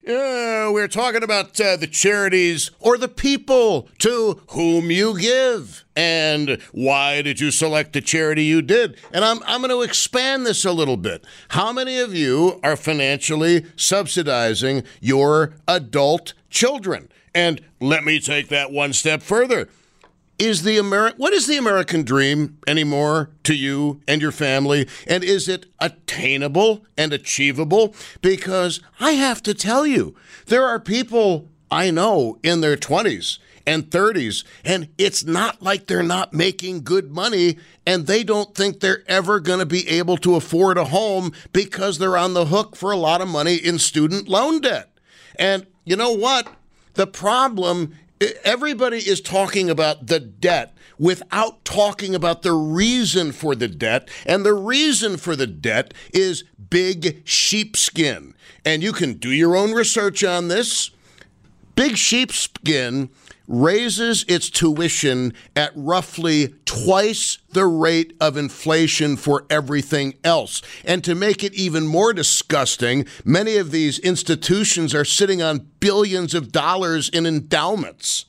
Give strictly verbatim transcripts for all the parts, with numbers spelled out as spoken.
Uh, we're talking about uh, the charities or the people to whom you give. And why did you select the charity you did? And I'm I'm going to expand this a little bit. How many of you are financially subsidizing your adult children? And let me take that one step further. Is the Ameri- what is the American dream anymore to you and your family? And is it attainable and achievable? Because I have to tell you, there are people I know in their twenties and thirties, and it's not like they're not making good money, and they don't think they're ever going to be able to afford a home because they're on the hook for a lot of money in student loan debt. And you know what? The problem, everybody is talking about the debt without talking about the reason for the debt. And the reason for the debt is big sheepskin. And you can do your own research on this. Big sheepskin raises its tuition at roughly twice the rate of inflation for everything else. And to make it even more disgusting, many of these institutions are sitting on billions of dollars in endowments.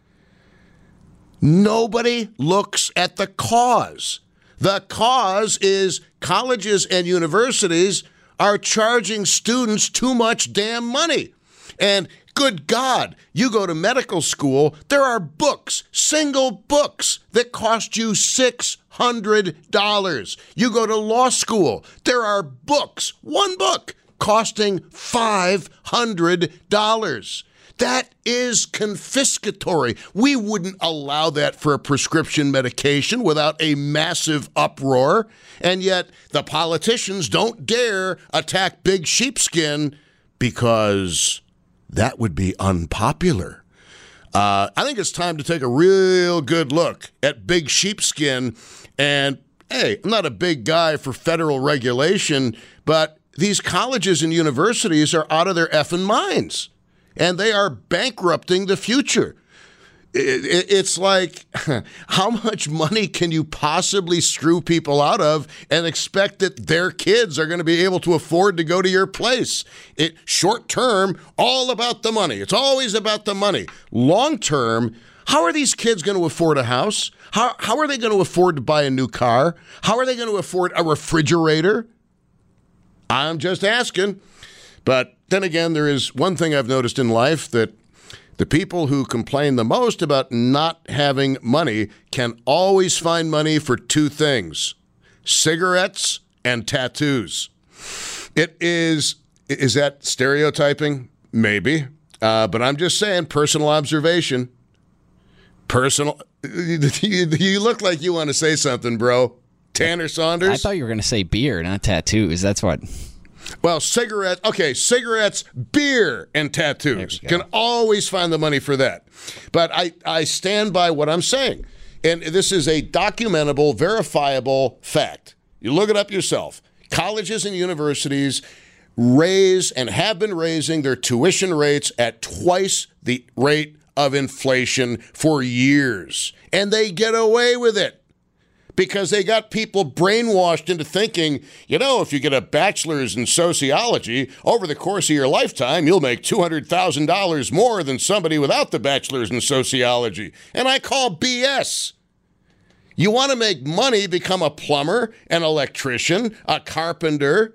Nobody looks at the cause. The cause is colleges and universities are charging students too much damn money. And good God, you go to medical school, there are books, single books, that cost you six hundred dollars. You go to law school, there are books, one book, costing five hundred dollars. That is confiscatory. We wouldn't allow that for a prescription medication without a massive uproar. And yet the politicians don't dare attack big sheepskin because that would be unpopular. Uh, I think it's time to take a real good look at big sheepskin. And, hey, I'm not a big guy for federal regulation, but these colleges and universities are out of their effing minds. And they are bankrupting the future. It's like, how much money can you possibly screw people out of and expect that their kids are going to be able to afford to go to your place? It short term, all about the money. It's always about the money. Long term, how are these kids going to afford a house? How, how are they going to afford to buy a new car? How are they going to afford a refrigerator? I'm just asking. But then again, there is one thing I've noticed in life, that the people who complain the most about not having money can always find money for two things: cigarettes and tattoos. It is, is that stereotyping? Maybe. Uh, but I'm just saying, personal observation. Personal. You look like you want to say something, bro. Tanner Saunders? I thought you were going to say beer, not tattoos. That's what... Well, cigarettes, okay, cigarettes, beer, and tattoos. Can always find the money for that. But I, I stand by what I'm saying. And this is a documentable, verifiable fact. You look it up yourself. Colleges and universities raise and have been raising their tuition rates at twice the rate of inflation for years. And they get away with it because they got people brainwashed into thinking, you know, if you get a bachelor's in sociology, over the course of your lifetime, you'll make two hundred thousand dollars more than somebody without the bachelor's in sociology. And I call B S. You want to make money, become a plumber, an electrician, a carpenter.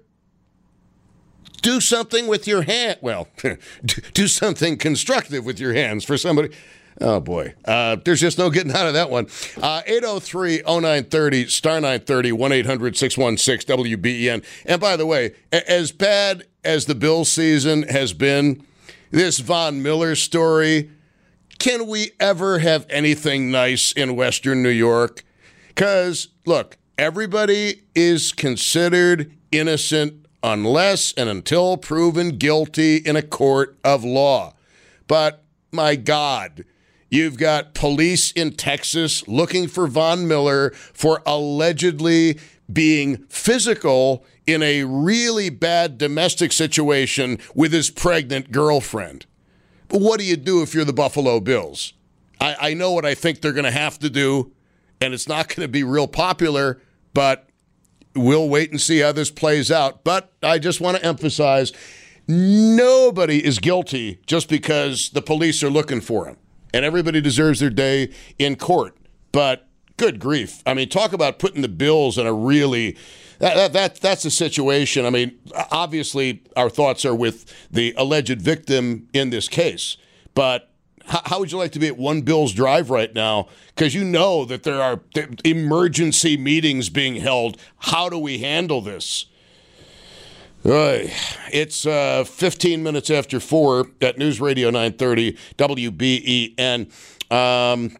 Do something with your hand. Well, do something constructive with your hands for somebody. Oh, boy. Uh, there's just no getting out of that one. Uh, eight oh three oh nine thirty, star nine thirty, one eight hundred six one six W B E N. And by the way, as bad as the Bills season has been, this Von Miller story, can we ever have anything nice in Western New York? Because, look, everybody is considered innocent unless and until proven guilty in a court of law. But, my God, you've got police in Texas looking for Von Miller for allegedly being physical in a really bad domestic situation with his pregnant girlfriend. But what do you do if you're the Buffalo Bills? I, I know what I think they're going to have to do, and it's not going to be real popular, but we'll wait and see how this plays out. But I just want to emphasize, nobody is guilty just because the police are looking for him. And everybody deserves their day in court. But good grief. I mean, talk about putting the Bills in a really... That, that, that That's a situation. I mean, obviously, our thoughts are with the alleged victim in this case. But how, how would you like to be at One Bills Drive right now? Because you know that there are emergency meetings being held. How do we handle this? Uh, it's uh, fifteen minutes after four at News Radio nine thirty W B E N. Um,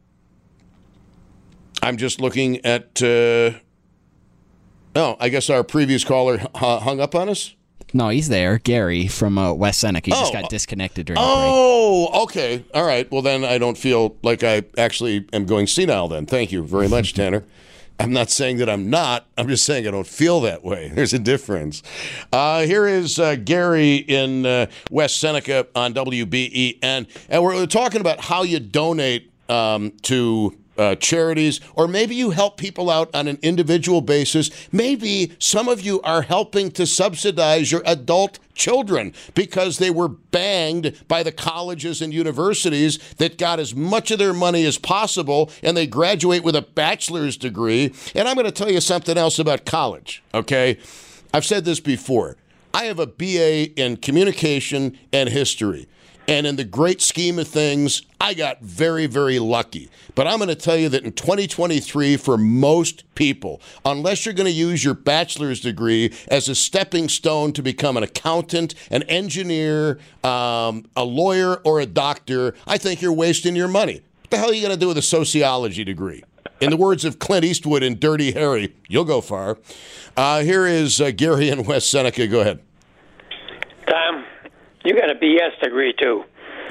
I'm just looking at... Uh, oh, I guess our previous caller hung up on us? No, he's there. Gary from uh, West Seneca. He oh. just got disconnected during oh, the break. Oh, okay. All right. Well, then I don't feel like I actually am going senile then. Thank you very much, Tanner. I'm not saying that I'm not. I'm just saying I don't feel that way. There's a difference. Uh, here is uh, Gary in uh, West Seneca on W B E N. And we're talking about how you donate um, to uh, charities, or maybe you help people out on an individual basis. Maybe some of you are helping to subsidize your adult children because they were banged by the colleges and universities that got as much of their money as possible, and they graduate with a bachelor's degree. And I'm going to tell you something else about college, okay? I've said this before. I have a B A in communication and history. And in the great scheme of things, I got very, very lucky. But I'm going to tell you that in twenty twenty-three, for most people, unless you're going to use your bachelor's degree as a stepping stone to become an accountant, an engineer, um, a lawyer, or a doctor, I think you're wasting your money. What the hell are you going to do with a sociology degree? In the words of Clint Eastwood in Dirty Harry, you'll go far. Uh, here is uh, Gary in West Seneca. Go ahead. Tom, you got a B S degree, too.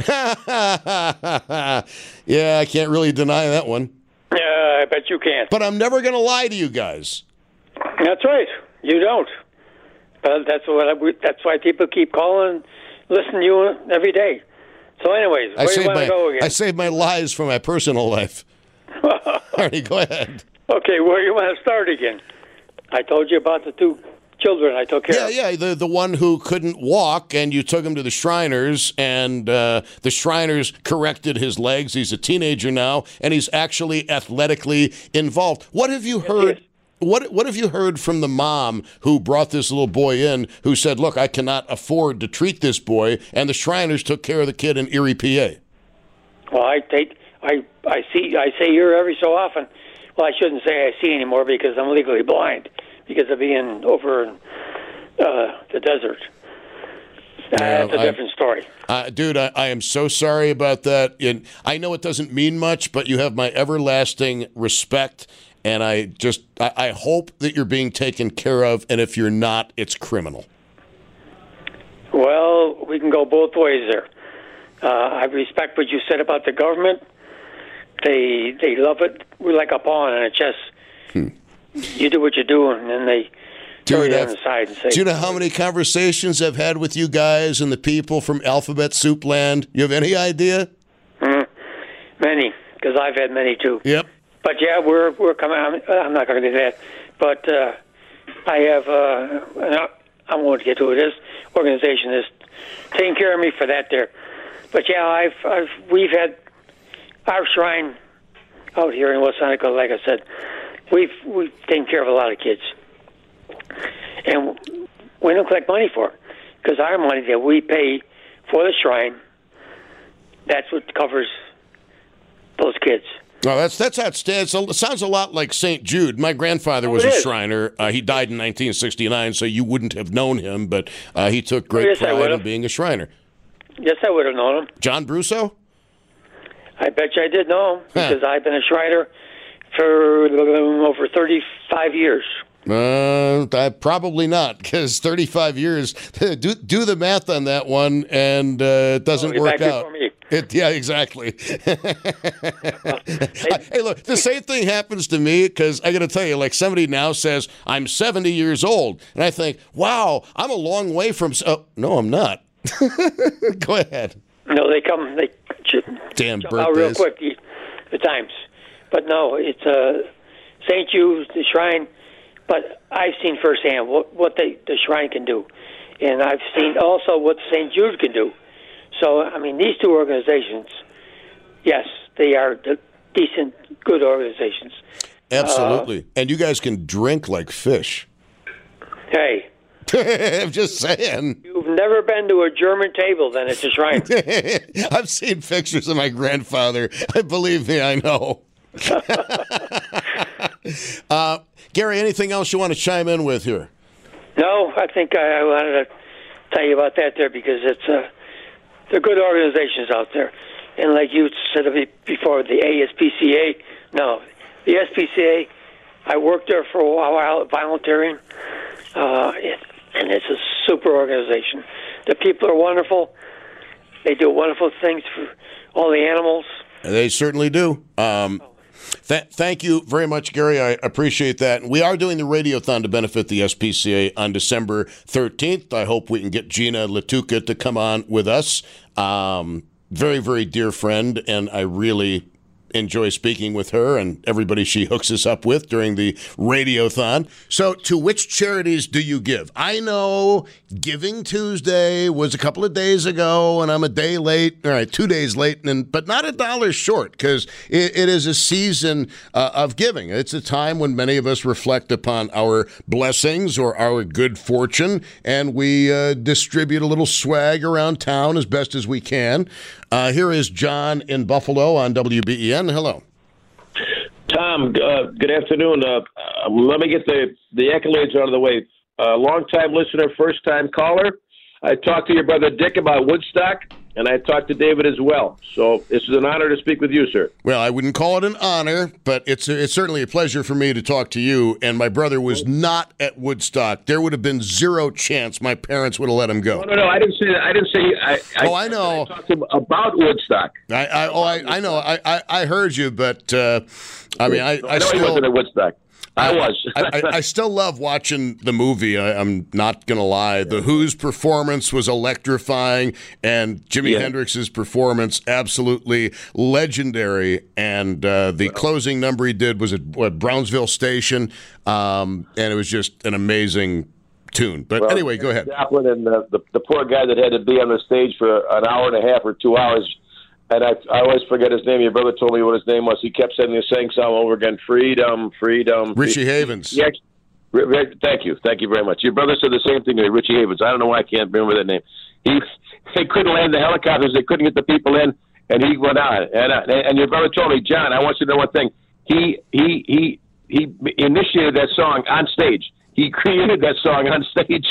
Yeah, I can't really deny that one. Yeah, uh, I bet you can't. But I'm never going to lie to you guys. That's right. You don't. But that's what I, that's why people keep calling, listening to you every day. So anyways, where do you want to go again? I save my lies for my personal life. Arnie, go ahead. Okay, where do you want to start again? I told you about the two children I took care yeah, of. Yeah, yeah, the, the one who couldn't walk, and you took him to the Shriners, and uh, the Shriners corrected his legs. He's a teenager now, and he's actually athletically involved. What have you heard? Yes. What What have you heard from the mom who brought this little boy in, who said, "Look, I cannot afford to treat this boy," and the Shriners took care of the kid in Erie, P A? Well, I take I I see I say here every so often. Well, I shouldn't say I see anymore because I'm legally blind. Because of being over in uh, the desert. Uh, That's a I, different story. Uh, dude, I, I am so sorry about that. And I know it doesn't mean much, but you have my everlasting respect. And I just, I, I hope that you're being taken care of. And if you're not, it's criminal. Well, we can go both ways there. Uh, I respect what you said about the government. They they love it. We're like a pawn in a chess. Hmm. You do what you do, and then they throw you on the side and say... Do you know how many conversations I've had with you guys and the people from Alphabet Soup Land? You have any idea? Mm, many, because I've had many too. Yep. But yeah, we're we're coming. I'm, I'm not going to do that. But uh, I have. Uh, I won't get to it. This organization is taking care of me for that there. But yeah, I've I've we've had our shrine out here in West Seneca. Like I said. We've we've taken care of a lot of kids, and we don't collect money for it because our money that we pay for the shrine, that's what covers those kids. Oh, that's that's outstanding. It sounds a lot like Saint Jude. My grandfather was oh, a is. Shriner. Uh, he died in nineteen sixty-nine, so you wouldn't have known him, but uh, he took great oh, yes, pride in being a Shriner. Yes, I would have known him. John Brusso? I bet you I did know him because huh. I've been a Shriner for over thirty-five years. Uh, I, probably not, because thirty-five years. do do the math on that one, and uh, it doesn't oh, work back out. For me. It, yeah, exactly. Hey, look, the same thing happens to me because I got to tell you, like somebody now says I'm seventy years old, and I think, wow, I'm a long way from. Oh, no, I'm not. Go ahead. No, they come. They damn jump out real quick. The, the times. But no, it's uh, Saint Jude's, the shrine. But I've seen firsthand what, what they, the shrine can do. and I've seen also what Saint Jude can do. So, I mean, these two organizations, yes, they are the decent, good organizations. Absolutely. Uh, and you guys can drink like fish. Hey. I'm just saying. You've never been to a German table, then it's a shrine. I've seen pictures of my grandfather. Believe me, I know. uh, Gary, anything else you want to chime in with here? No, I think I, I wanted to tell you about that there because it's uh, they're good organizations out there. And like you said before, the A S P C A, no, the S P C A, I worked there for a while volunteering, uh, it, and it's a super organization. The people are wonderful. They do wonderful things for all the animals. They certainly do. Um, th- thank you very much, Gary. I appreciate that. We are doing the Radiothon to benefit the S P C A on December thirteenth. I hope we can get Gina Latuca to come on with us. Um, very, very dear friend, and I really enjoy speaking with her and everybody she hooks us up with during the Radiothon. So to which charities do you give? I know Giving Tuesday was a couple of days ago, and I'm a day late, all right, two days late, and but not a dollar short, because it, it is a season uh, of giving. It's a time when many of us reflect upon our blessings or our good fortune, and we uh, distribute a little swag around town as best as we can. Uh, here is John in Buffalo on W B E N. Hello. Tom, uh, good afternoon. Uh, uh, let me get the, the accolades out of the way. Uh, long-time listener, first-time caller. I talked to your brother Dick about Woodstock, and I talked to David as well. So this is an honor to speak with you, sir. Well, I wouldn't call it an honor, but it's a, it's certainly a pleasure for me to talk to you. And my brother was not at Woodstock. There would have been zero chance my parents would have let him go. No, no, no. I didn't say that. I didn't say. I, oh, I, I know. I talked to him about Woodstock. I, I oh, I, I know. I, I, I heard you, but uh, I mean, I, no, I, I know still he wasn't at Woodstock. I was. I, I, I still love watching the movie. I, I'm not going to lie. The Who's performance was electrifying, and Jimi Yeah. Hendrix's performance absolutely legendary. And uh, the closing number he did was at what, Brownsville Station, um, and it was just an amazing tune. But Well, anyway, go ahead. Chaplin and the, the the poor guy that had to be on the stage for an hour and a half or two hours. And I, I always forget his name. Your brother told me what his name was. He kept saying the same song over again. Freedom, freedom. Richie Havens. Yeah. Thank you. Thank you very much. Your brother said the same thing to me, Richie Havens. I don't know why I can't remember that name. He They couldn't land the helicopters. They couldn't get the people in. And he went on. And, uh, and your brother told me, John, I want you to know one thing. He, he, he, he initiated that song on stage. He created that song on stage.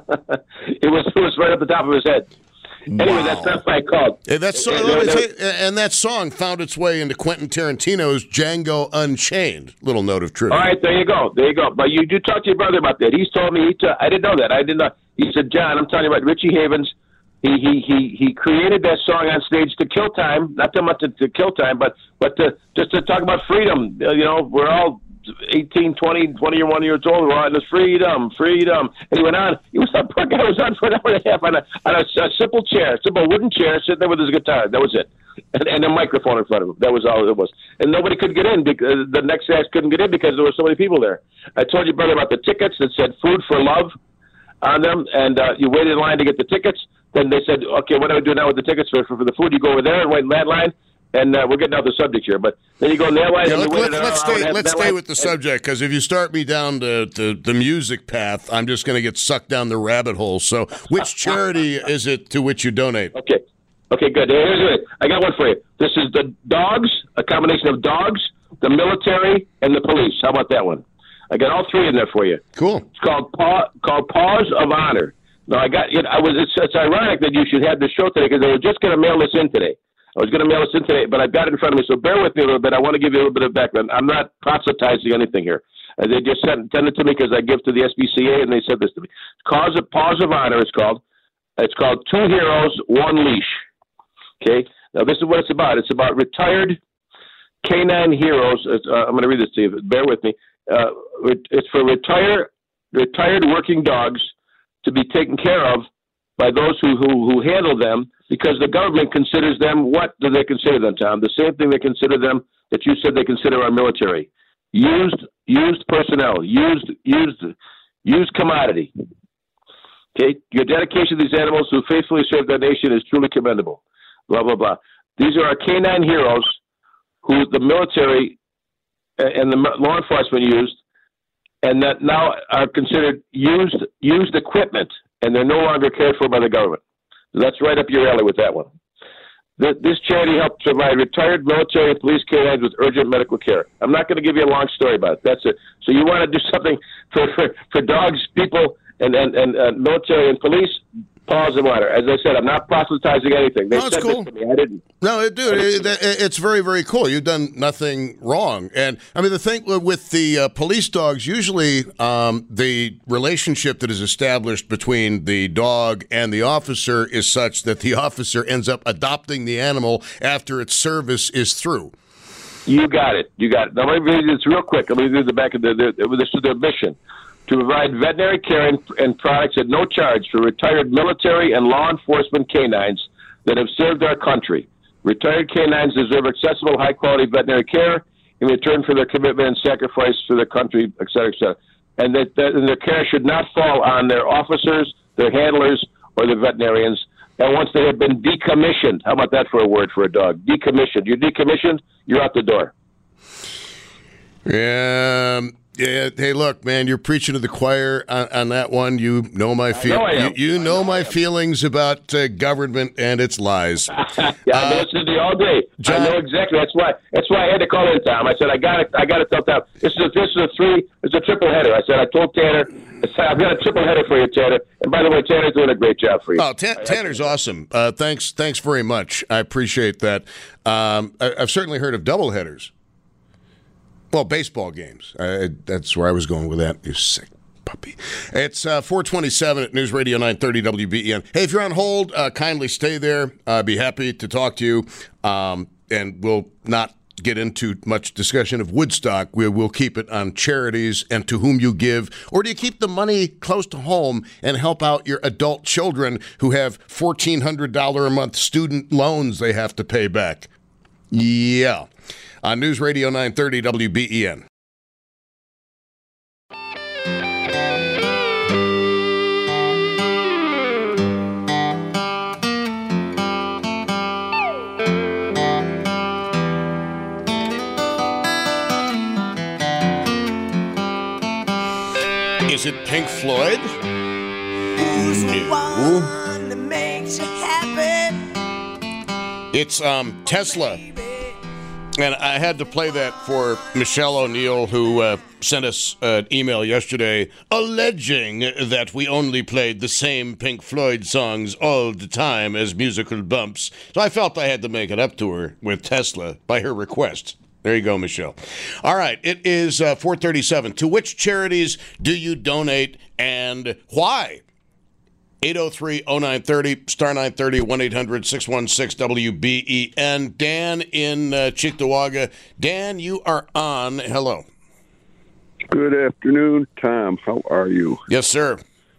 it was it was right up the top of his head. Anyway, Wow. that's not what I called. And that, song, And- and- and, and that song found its way into Quentin Tarantino's Django Unchained. Little note of trivia. All right, there you go. There you go. But you do talk to your brother about that. He's told me. He t- I didn't know that. I didn't know. He said, John, I'm telling you about Richie Havens. He he he he created that song on stage to kill time. Not so much to, to kill time, but but to, just to talk about freedom. Uh, you know, we're all eighteen, twenty, twenty-one years old. We're on this freedom, freedom. And he went on. He was that poor guy was on for an hour and a half on a on a, a simple chair, simple wooden chair, sitting there with his guitar. That was it, and, and a microphone in front of him. That was all it was. And nobody could get in because the next guys couldn't get in because there were so many people there. I told you, brother, about the tickets that said "Food for Love" on them, and uh, you waited in line to get the tickets. Then they said, "Okay, what do I do now with the tickets for for, for the food?" You go over there and wait in that line. And uh, we're getting out the subject here, but then you go in that line. Yeah, and let, you wait let, an let's hour and a stay, half let's in that stay line. with the subject, because if you start me down the, the, the music path, I'm just going to get sucked down the rabbit hole. So which charity is it to which you donate? Okay. Okay, good. Here's it. I got one for you. This is the dogs, a combination of dogs, the military, and the police. How about that one? I got all three in there for you. Cool. It's called Paw, called Paws of Honor. Now, I got it. I was. It's, it's ironic that you should have this show today because they were just going to mail this in today. I was going to mail this in today, but I've got it in front of me, so bear with me a little bit. I want to give you a little bit of background. I'm not proselytizing anything here. Uh, they just sent, sent it to me because I give to the S B C A, and they said this to me. Cause of Paws of Honor, it's called. It's called Two Heroes, One Leash. Okay? Now, this is what it's about. It's about retired canine heroes. It's, uh, I'm going to read this to you. Bear with me. Uh, it's for retire, retired working dogs to be taken care of by those who, who, who handle them, because the government considers them, what do they consider them, Tom? The same thing they consider them that you said they consider our military. Used used personnel, used used used commodity. Okay, your dedication to these animals who faithfully serve their nation is truly commendable. Blah, blah, blah. These are our canine heroes who the military and the law enforcement used, and that now are considered used used equipment, and they're no longer cared for by the government. So that's right up your alley with that one. The, this charity helps provide retired military and police canines with urgent medical care. I'm not going to give you a long story about it. That's it. So you want to do something for, for, for dogs, people, and, and, and uh, military and police? Pause and water. As I said, I'm not proselytizing anything. They no, it's said cool. this to me. I didn't. No, dude, it, it, it's very, very cool. You've done nothing wrong. And, I mean, the thing with the uh, police dogs, usually um, the relationship that is established between the dog and the officer is such that the officer ends up adopting the animal after its service is through. You got it. You got it. Now, let me read this real quick. Let me read the back of the, the, the this is their mission. To provide veterinary care and, and products at no charge for retired military and law enforcement canines that have served our country. Retired canines deserve accessible, high-quality veterinary care in return for their commitment and sacrifice for their country, et cetera, et cetera. And that, that and their care should not fall on their officers, their handlers, or the veterinarians. And once they have been decommissioned, how about that for a word for a dog? Decommissioned. You're decommissioned, you're out the door. Yeah. Um, Yeah, hey, look, man, you're preaching to the choir on, on that one. You know my feel- know you, you know, know my feelings about uh, government and its lies. yeah, I've been listening to you all day. John, I know exactly. That's why. That's why I had to call in, Tom. I said I got to. I got to tell Tom. This is a, this is a three. It's a triple header. I said I told Tanner. I said I've got a triple header for you, Tanner. And by the way, Tanner's doing a great job for you. Oh, Tan- Tanner's awesome. Uh, thanks, thanks very much. I appreciate that. Um, I, I've certainly heard of double headers. Well, baseball games. Uh, that's where I was going with that. You sick puppy. It's uh, four twenty-seven at News Radio nine thirty W B E N. Hey, if you're on hold, uh, kindly stay there. I'd uh, be happy to talk to you. Um, and we'll not get into much discussion of Woodstock. We will keep it on charities and to whom you give. Or do you keep the money close to home and help out your adult children who have fourteen hundred dollars a month student loans they have to pay back? Yeah. On News Radio nine thirty W B E N. Is it Pink Floyd? Who's the one that makes you happy? It's um, Tesla. And I had to play that for Michelle O'Neill, who uh, sent us an email yesterday alleging that we only played the same Pink Floyd songs all the time as musical bumps. So I felt I had to make it up to her with Tesla by her request. There you go, Michelle. All right, it is uh, four thirty-seven. To which charities do you donate and why? eight oh three oh nine thirty, star nine thirty, one eight hundred six one six W B E N. Dan in uh, Cheektowaga. Dan, you are on. Hello. Good afternoon, Tom. How are you? Yes, sir.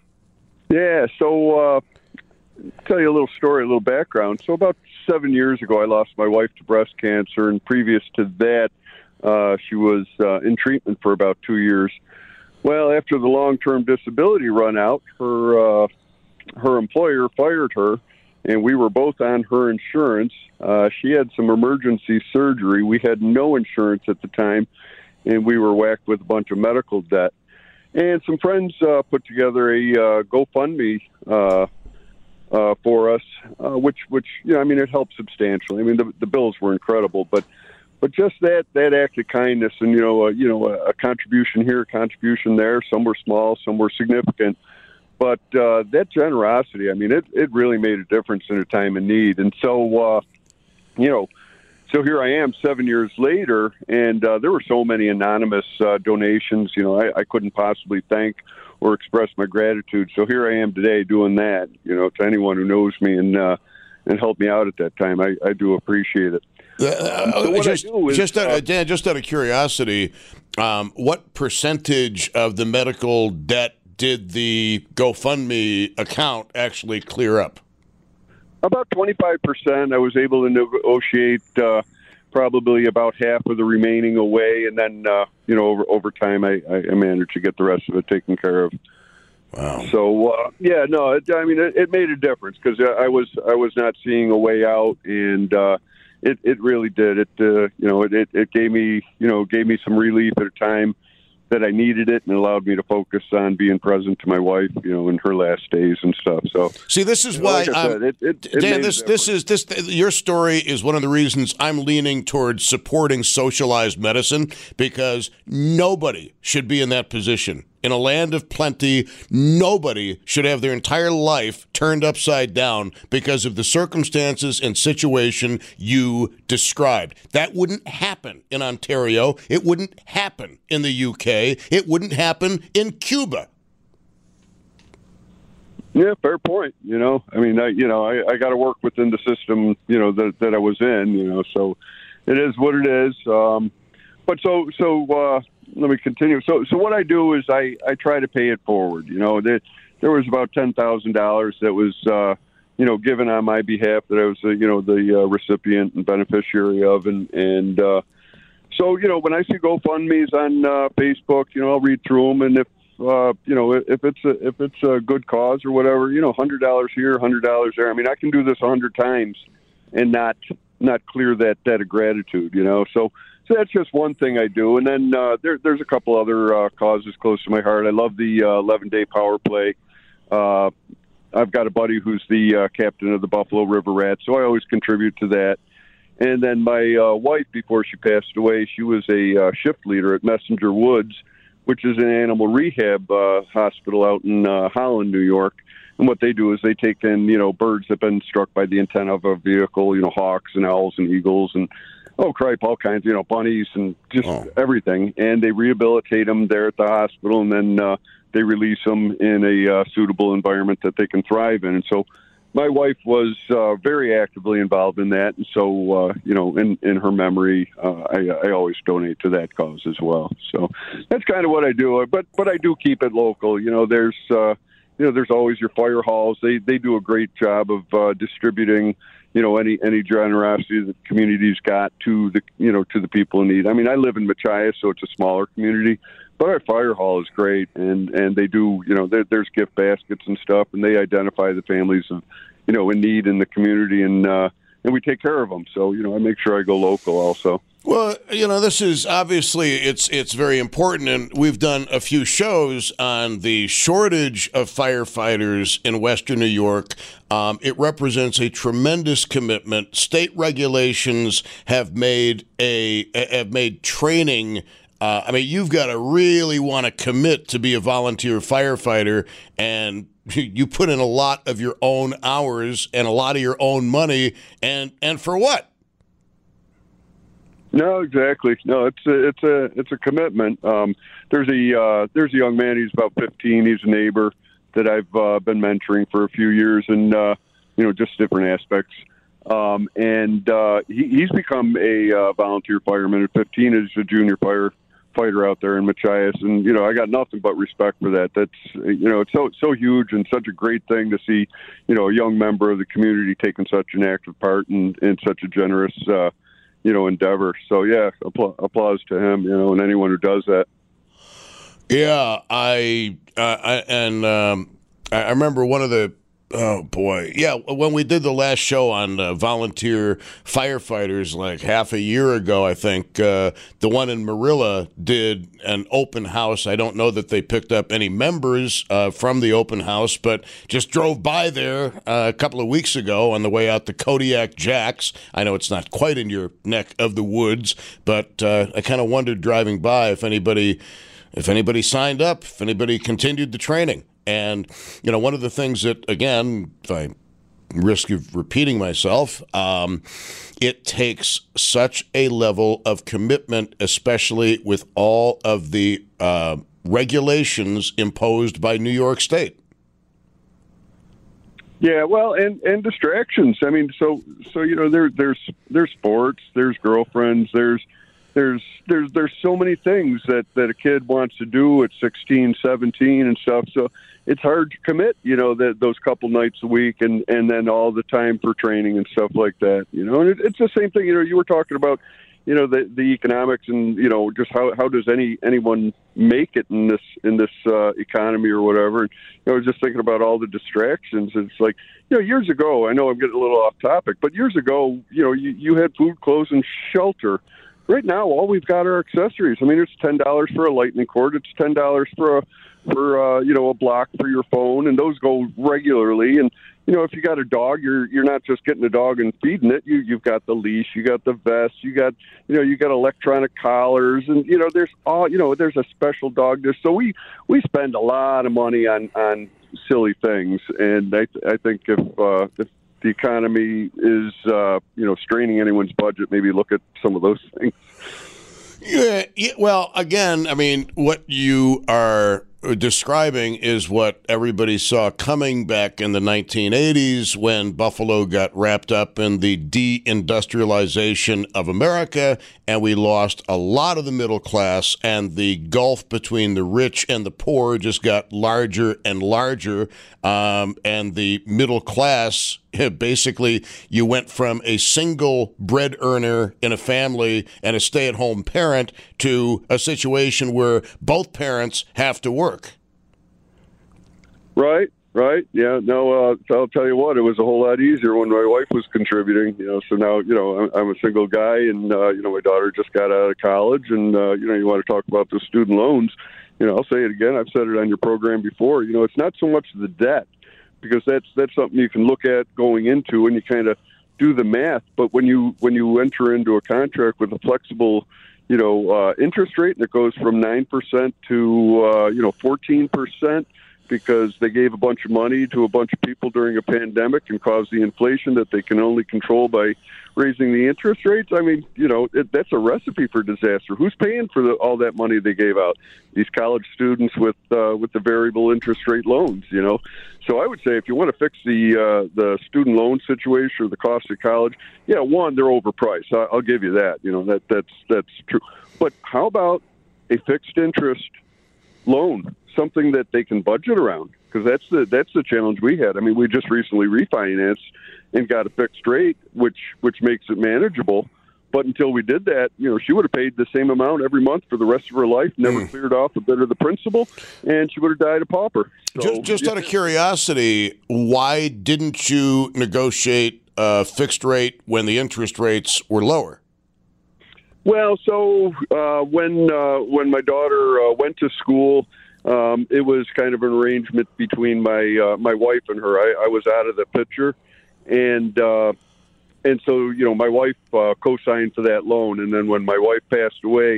Yeah, so uh, tell you a little story, a little background. So about seven years ago, I lost my wife to breast cancer, and previous to that, uh, she was uh, in treatment for about two years. Well, after the long-term disability run out, her... Uh, her employer fired her, and we were both on her insurance. Uh, she had some emergency surgery. We had no insurance at the time, and we were whacked with a bunch of medical debt. And some friends uh, put together a uh, GoFundMe uh, uh, for us, uh, which, which you know, I mean, it helped substantially. I mean, the, the bills were incredible, but but just that that act of kindness, and you know, uh, you know, a, a contribution here, a contribution there. Some were small, some were significant. But uh, that generosity, I mean, it, it really made a difference in a time of need. And so, uh, you know, so here I am seven years later, and uh, there were so many anonymous uh, donations, you know, I, I couldn't possibly thank or express my gratitude. So here I am today doing that, you know, to anyone who knows me and uh, and helped me out at that time. I, I do appreciate it. Uh, so what just, I do is, just, out, uh, Dan, just out of curiosity, um, what percentage of the medical debt did the GoFundMe account actually clear up? About twenty-five percent. I was able to negotiate uh, probably about half of the remaining away, and then, uh, you know, over, over time, I, I managed to get the rest of it taken care of. Wow. So uh, yeah, no, it, I mean, it, it made a difference because I was I was not seeing a way out, and uh, it it really did. It uh, you know it, it gave me you know gave me some relief at a time that I needed it, and allowed me to focus on being present to my wife, you know, in her last days and stuff. So, see, this is you know, why, like I said, it, it, it Dan. made This a this difference. is this your story is one of the reasons I'm leaning towards supporting socialized medicine, because nobody should be in that position. In a land of plenty, nobody should have their entire life turned upside down because of the circumstances and situation you described. That wouldn't happen in Ontario. It wouldn't happen in the U K. It wouldn't happen in Cuba. Yeah, fair point. You know, I mean, I, you know, I, I got to work within the system, you know, that that I was in. You know, so it is what it is. Um, but so so. Uh, Let me continue. So, so what I do is I, I try to pay it forward. You know, there, there was about ten thousand dollars that was, uh, you know, given on my behalf that I was, uh, you know, the uh, recipient and beneficiary of, and and uh, so you know, when I see GoFundMe's on uh, Facebook, you know, I'll read through them, and if uh, you know, if it's a, if it's a good cause or whatever, you know, one hundred dollars here, one hundred dollars there. I mean, I can do this a hundred times and not not clear that debt of gratitude. You know, so. So that's just one thing I do. And then uh, there, there's a couple other uh, causes close to my heart. I love the uh, eleven-day power play. Uh, I've got a buddy who's the uh, captain of the Buffalo River Rats, so I always contribute to that. And then my uh, wife, before she passed away, she was a uh, shift leader at Messenger Woods, which is an animal rehab uh, hospital out in uh, Holland, New York. And what they do is they take in, you know, birds that have been struck by the intent of a vehicle, you know, hawks and owls and eagles and oh, cripe, all kinds, you know, bunnies and just oh. everything. And they rehabilitate them there at the hospital, and then uh, they release them in a uh, suitable environment that they can thrive in. And so my wife was uh, very actively involved in that. And so, uh, you know, in, in her memory, uh, I, I always donate to that cause as well. So that's kind of what I do. But but I do keep it local. You know, there's, uh, you know, there's always your fire halls. They, they do a great job of uh, distributing you know, any any generosity that the community's got to the, you know, to the people in need. I mean, I live in Machias, so it's a smaller community, but our fire hall is great, and, and they do, you know, there, there's gift baskets and stuff, and they identify the families of, you know, in need in the community, and uh, and we take care of them. So, you know, I make sure I go local also. Well, you know, this is obviously it's it's very important, and we've done a few shows on the shortage of firefighters in Western New York. Um, it represents a tremendous commitment. State regulations have made a have made training. Uh, I mean, you've got to really want to commit to be a volunteer firefighter, and you put in a lot of your own hours and a lot of your own money, and and for what? No, exactly. No, it's a, it's a it's a commitment. Um, there's a uh, there's a young man. He's about fifteen. He's a neighbor that I've uh, been mentoring for a few years, and uh, you know, just different aspects. Um, and uh, he, he's become a uh, volunteer fireman at fifteen. As a junior firefighter out there in Machias, and you know, I got nothing but respect for that. That's you know, it's so so huge and such a great thing to see. You know, a young member of the community taking such an active part in, in such a generous. Uh, you know, endeavor. So yeah, appla- applause to him, you know, and anyone who does that. Yeah, I, uh, I and um, I remember one of the, oh boy, yeah, when we did the last show on uh, volunteer firefighters, like half a year ago, I think, uh, the one in Marilla did an open house. I don't know that they picked up any members uh, from the open house, but just drove by there uh, a couple of weeks ago on the way out to Kodiak Jacks. I know it's not quite in your neck of the woods, but uh, I kind of wondered driving by if anybody, if anybody signed up, if anybody continued the training. And, you know, one of the things that, again, if I risk of repeating myself, um, it takes such a level of commitment, especially with all of the uh, regulations imposed by New York State. Yeah, well, and, and distractions. I mean, so so you know, there there's there's sports, there's girlfriends, there's there's there's there's so many things that, that a kid wants to do at sixteen, seventeen and stuff. So it's hard to commit, you know, that those couple nights a week and, and then all the time for training and stuff like that, you know. And it, it's the same thing, you know, you were talking about, you know, the the economics and, you know, just how how does any anyone make it in this in this uh, economy or whatever. And, you know, I was just thinking about all the distractions. It's like, you know, years ago, I know I'm getting a little off topic, but years ago, you know, you, you had food, clothes, and shelter. Right now, all we've got are accessories. I mean, it's ten dollars for a lightning cord. It's ten dollars for a for uh, you know, a block for your phone, and those go regularly. And you know, if you got a dog, you're you're not just getting a dog and feeding it. You you've got the leash, you got the vest, you got you know you got electronic collars, and you know there's all you know there's a special dog there. So we we spend a lot of money on on silly things, and I I think if uh, if the economy is uh, you know straining anyone's budget, maybe look at some of those things. Yeah, yeah, well, again, I mean, what you are describing is what everybody saw coming back in the nineteen eighties when Buffalo got wrapped up in the deindustrialization of America, and we lost a lot of the middle class, and the gulf between the rich and the poor just got larger and larger, um, and the middle class, basically, you went from a single bread earner in a family and a stay-at-home parent to a situation where both parents have to work. Right, right. Yeah, no, uh, I'll tell you what, it was a whole lot easier when my wife was contributing, you know, so now, you know, I'm, I'm a single guy, and, uh, you know, my daughter just got out of college, and, uh, you know, you want to talk about the student loans, you know, I'll say it again, I've said it on your program before, you know, it's not so much the debt, because that's that's something you can look at going into and you kind of do the math. But when you when you enter into a contract with a flexible, you know, uh, interest rate, and it goes from nine percent to uh, you know fourteen percent, because they gave a bunch of money to a bunch of people during a pandemic and caused the inflation that they can only control by raising the interest rates. I mean, you know, it, that's a recipe for disaster. Who's paying for the, all that money they gave out? These college students with uh, with the variable interest rate loans, you know. So I would say if you want to fix the uh, the student loan situation or the cost of college, yeah, one, they're overpriced. I, I'll give you that. You know, that that's that's true. But how about a fixed interest loan, something that they can budget around? Because that's the that's the challenge we had. I mean, we just recently refinanced and got a fixed rate, which which makes it manageable. But until we did that, you know, she would have paid the same amount every month for the rest of her life, never mm. cleared off a bit of the principal, and she would have died a pauper. So, just just yeah. out of curiosity, why didn't you negotiate a fixed rate when the interest rates were lower? Well, so uh, when uh, when my daughter uh, went to school, um, it was kind of an arrangement between my uh, my wife and her. I, I was out of the picture, and uh, and so you know my wife uh, co-signed for that loan. And then when my wife passed away,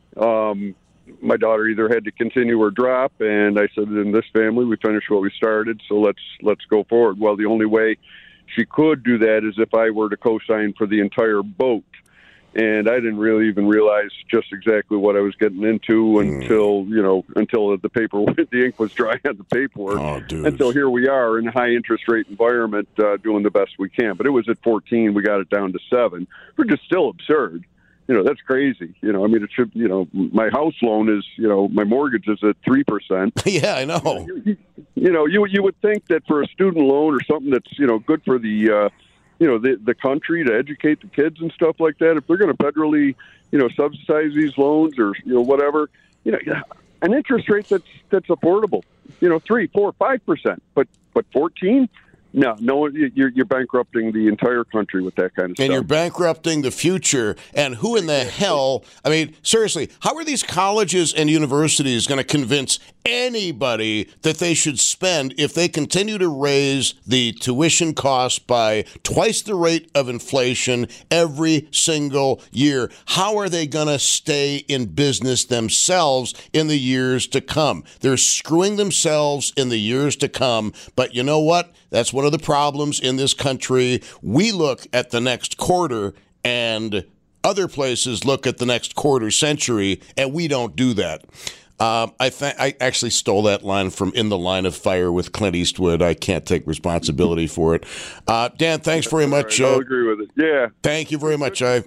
um, my daughter either had to continue or drop. And I said, in this family, we finish what we started, so let's let's go forward. Well, the only way she could do that is if I were to co-sign for the entire boat. And I didn't really even realize just exactly what I was getting into until, you know, until the paper, the ink was dry on the paperwork. Oh, dude. And so here we are in a high interest rate environment, uh, doing the best we can. But it was at fourteen. We got it down to seven, which is still absurd. You know, that's crazy. You know, I mean, it should, you know, my house loan is, you know, my mortgage is at three percent. Yeah, I know. You, you know, you, you would think that for a student loan or something that's, you know, good for the, uh, you know, the the country to educate the kids and stuff like that, if they're going to federally, you know, subsidize these loans or, you know, whatever, you know, an interest rate that's that's affordable, you know, three, four, five percent, but but fourteen. No, no, you're, you're bankrupting the entire country with that kind of and stuff. And you're bankrupting the future. And who in the hell, I mean, seriously, how are these colleges and universities going to convince anybody that they should spend if they continue to raise the tuition costs by twice the rate of inflation every single year? How are they going to stay in business themselves in the years to come? They're screwing themselves in the years to come. But you know what? That's one of the problems in this country. We look at the next quarter, and other places look at the next quarter century, and we don't do that. Um, I th- I actually stole that line from In the Line of Fire with Clint Eastwood. I can't take responsibility for it. Uh, Dan, thanks very much. Right, I'll uh, agree with it. Yeah. Thank you very much. I,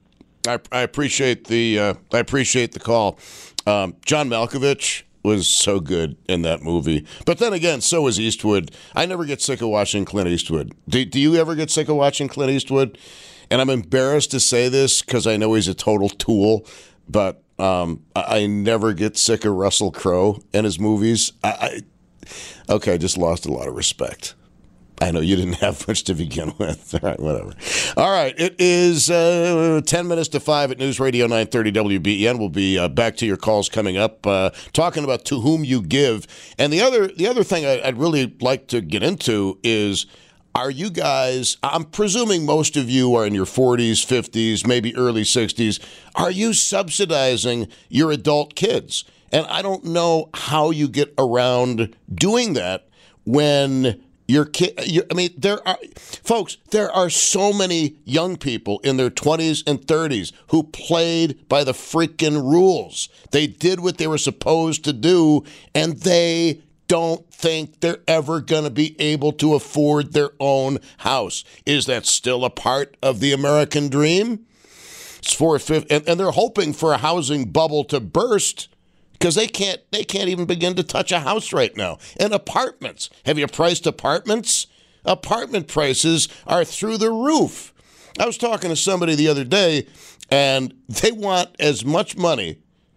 I I appreciate the uh, I appreciate the call. Um, John Malkovich was so good in that movie. But then again, so was Eastwood. I never get sick of watching Clint Eastwood. Do, do you ever get sick of watching Clint Eastwood? and I'm embarrassed to say this because I know he's a total tool, but um, I, I never get sick of Russell Crowe and his movies. I, I okay, I just lost a lot of respect. I know you didn't have much to begin with. All right, whatever. All right, it is uh, ten minutes to five at News Radio nine thirty W B E N. We'll be uh, back to your calls coming up, uh, talking about To Whom You Give. And the other the other thing I, I'd really like to get into is, are you guys, I'm presuming most of you are in your forties, fifties, maybe early sixties. Are you subsidizing your adult kids? And I don't know how you get around doing that when your kid, you, I mean, there are, folks, there are so many young people in their twenties and thirties who played by the freaking rules. They did what they were supposed to do, and they don't think they're ever going to be able to afford their own house. Is that still a part of the American dream? It's four fifty, and, and they're hoping for a housing bubble to burst because they can't they can't even begin to touch a house right now. And apartments. Have you priced apartments? Apartment prices are through the roof. I was talking to somebody the other day, and they want as much money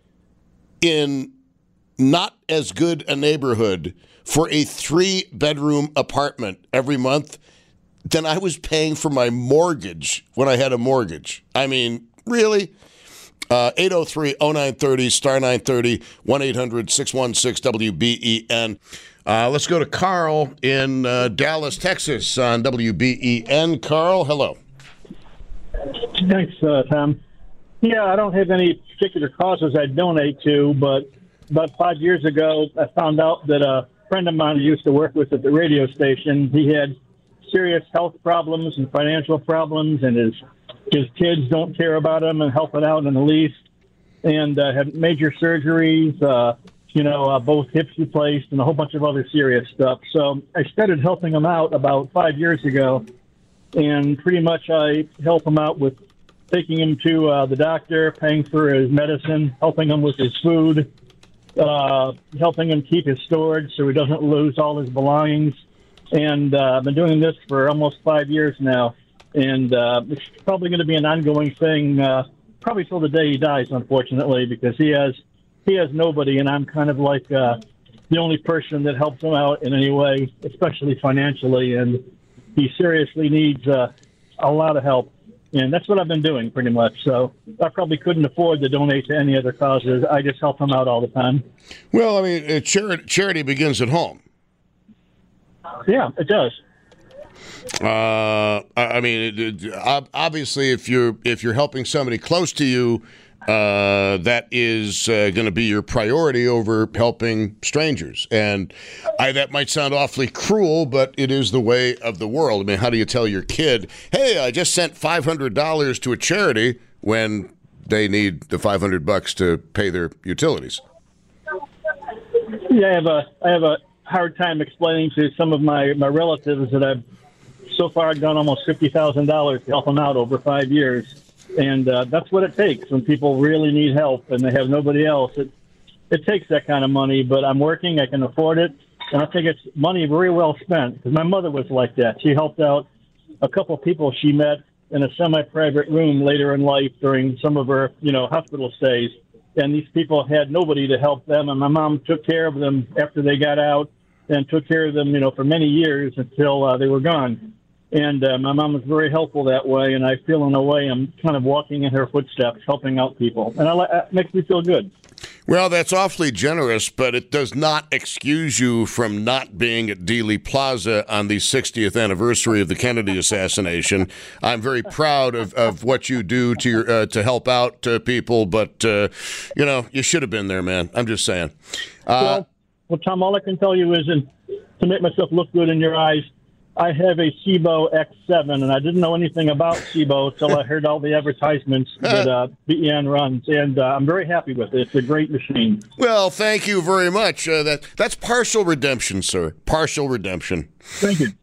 in not as good a neighborhood for a three-bedroom apartment every month than I was paying for my mortgage when I had a mortgage. I mean, really? Uh, eight oh three oh nine thirty, star nine thirty, one eight hundred six one six W B E N. Uh, let's go to Carl in uh, Dallas, Texas on W B E N. Carl, hello. Thanks, uh, Tom. Yeah, I don't have any particular causes I donate to, but about five years ago, I found out that a friend of mine I used to work with at the radio station, he had serious health problems and financial problems, and his his kids don't care about him and help it out in the least, and uh, had major surgeries, uh, you know, uh, both hips replaced and a whole bunch of other serious stuff. So I started helping him out about five years ago, and pretty much I help him out with taking him to uh, the doctor, paying for his medicine, helping him with his food, uh, helping him keep his storage so he doesn't lose all his belongings. And uh, I've been doing this for almost five years now. And uh, it's probably going to be an ongoing thing, uh, probably till the day he dies, unfortunately, because he has he has nobody, and I'm kind of like uh, the only person that helps him out in any way, especially financially. And he seriously needs uh, a lot of help. And that's what I've been doing pretty much. So I probably couldn't afford to donate to any other causes. I just help him out all the time. Well, I mean, uh, charity, charity begins at home. Yeah, it does. Uh, I mean, it, it, obviously, if you're if you're helping somebody close to you, uh, that is uh, going to be your priority over helping strangers. And I, that might sound awfully cruel, but it is the way of the world. I mean, how do you tell your kid, "Hey, I just sent five hundred dollars to a charity," when they need the five hundred bucks to pay their utilities? Yeah, I have a I have a hard time explaining to some of my, my relatives that I've so far done almost fifty thousand dollars to help them out over five years. And uh, that's what it takes when people really need help and they have nobody else. It, it takes that kind of money, but I'm working, I can afford it, and I think it's money very well spent, because my mother was like that. She helped out a couple people she met in a semi-private room later in life during some of her, you know, hospital stays. And these people had nobody to help them, and my mom took care of them after they got out and took care of them, you know, for many years until uh, they were gone. And uh, my mom was very helpful that way, and I feel in a way I'm kind of walking in her footsteps, helping out people. And I, it makes me feel good. Well, that's awfully generous, but it does not excuse you from not being at Dealey Plaza on the sixtieth anniversary of the Kennedy assassination. I'm very proud of, of what you do to your, uh, to help out uh, people, but, uh, you know, you should have been there, man. I'm just saying. Uh, well, well, Tom, all I can tell you is, in, to make myself look good in your eyes, I have a Cibo X seven, and I didn't know anything about Cibo until I heard all the advertisements that uh, B E N runs, and uh, I'm very happy with it. It's a great machine. Well, thank you very much. Uh, that That's partial redemption, sir. Partial redemption. Thank you.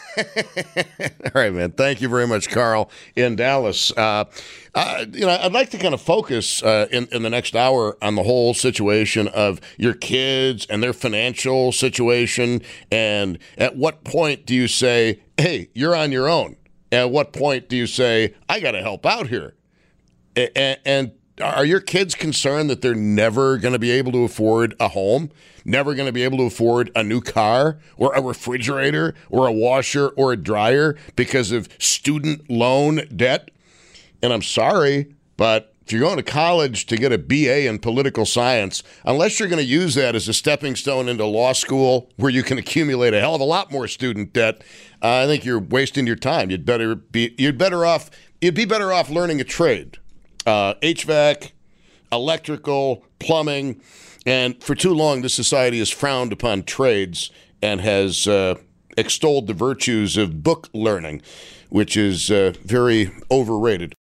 All right, man. Thank you very much, Carl, in Dallas. Uh, uh, you know, I'd like to kind of focus uh, in, in the next hour on the whole situation of your kids and their financial situation, and at what point do you say, hey, you're on your own? At what point do you say, I got to help out here? And, and are your kids concerned that they're never going to be able to afford a home, never going to be able to afford a new car or a refrigerator or a washer or a dryer because of student loan debt? And I'm sorry, but if you're going to college to get a B A in political science, unless you're going to use that as a stepping stone into law school where you can accumulate a hell of a lot more student debt, uh, I think you're wasting your time. You'd better be you'd better off you'd be better off learning a trade. Uh, H V A C, electrical, plumbing, and for too long this society has frowned upon trades and has uh, extolled the virtues of book learning, which is uh, very overrated.